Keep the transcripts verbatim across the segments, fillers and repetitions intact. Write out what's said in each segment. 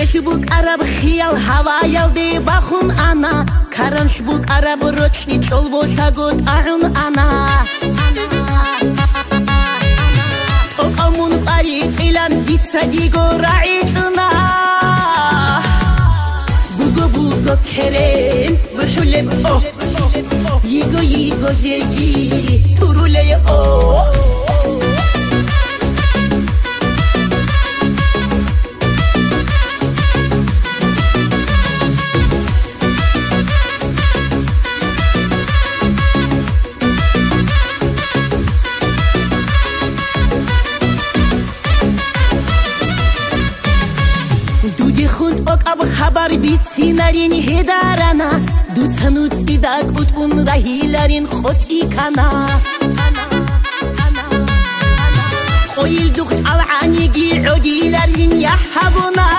بخبوك عرب خيال هوا يلدي بخون أنا كرنش بوك عرب روتشني تشول بوشاقوت أعون أنا توقمون قريج إلان ديت صديقو رعيتنا بوغو بوغو كرين بحلم أوه ييغو ييغو جيجي تورولي أوه خود اوك اب خبر بيت سينارين هدارنا دوتنوت إداك وتقون رهيلارين خود إيكانا قويل دوخت على عنيقي عديلارين يحبونا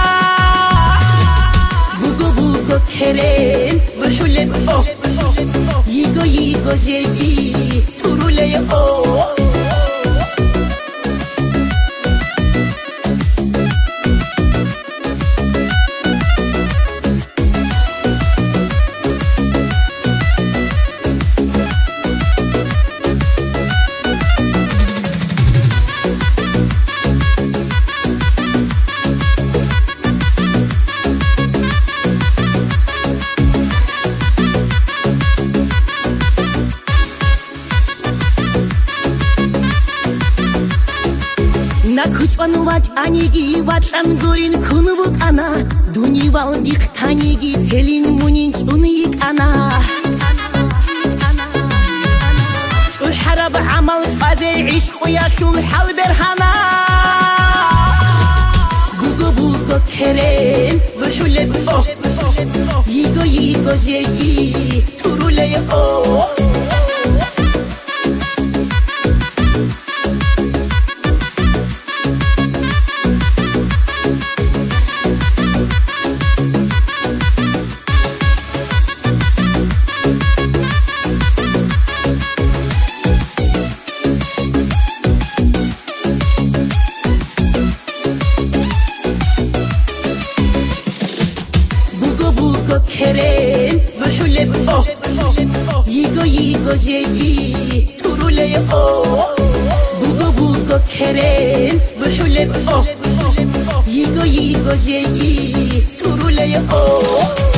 بوغو بوغو كرين بحلم أوه ييغو ييغو جيجي تورولي أوه نكوچون واج انيگي واتن گورين كونبوك انا دوني والديق تانيگي تلين مونين چونيك انا شو حرب عمل تازي عشق يا شو الحل برهانا بوغو بوغو كرين بحلم اوه ييغو ييغو جيجي تورولي اوه كرين بحلم أوه ييغو ييغو جيجي تورولي أوه بوغو بوغو كرين بحلم أوه ييغو ييغو جيجي تورولي أوه